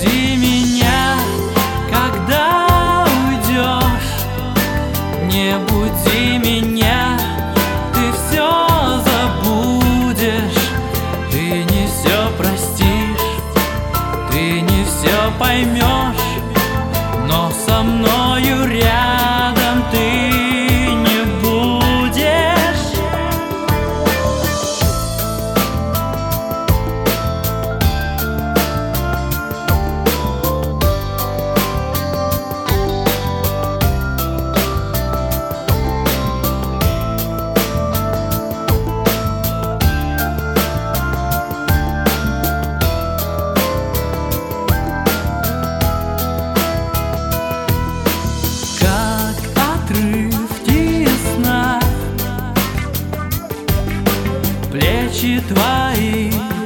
буди меня, когда уйдешь. Не буди меня, ты все забудешь. Ты не все простишь, ты не все поймешь, но со мною рядом ты не будешь. Плечи твои,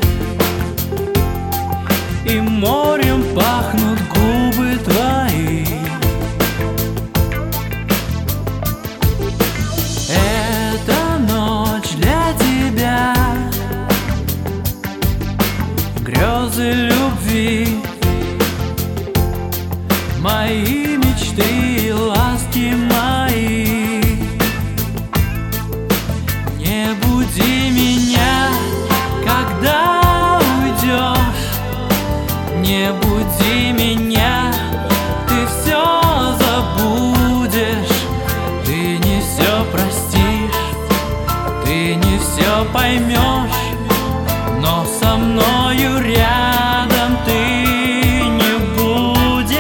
и морем пахнут губы твои. Эта ночь для тебя, грезы любви, мои мечты и ласки мои. Не буди меня, когда уйдешь. Не буди меня, ты все забудешь. Ты не все простишь, ты не все поймешь, но со мною рядом ты не будешь.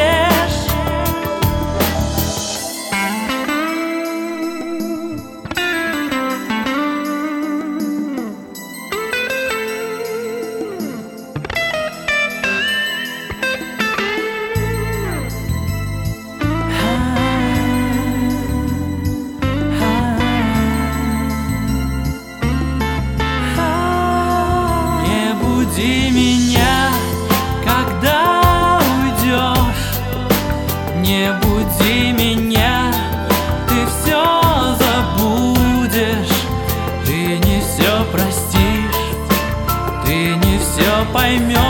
Буди меня, когда уйдешь. Не буди меня, ты все забудешь. Ты не все простишь, ты не все поймешь,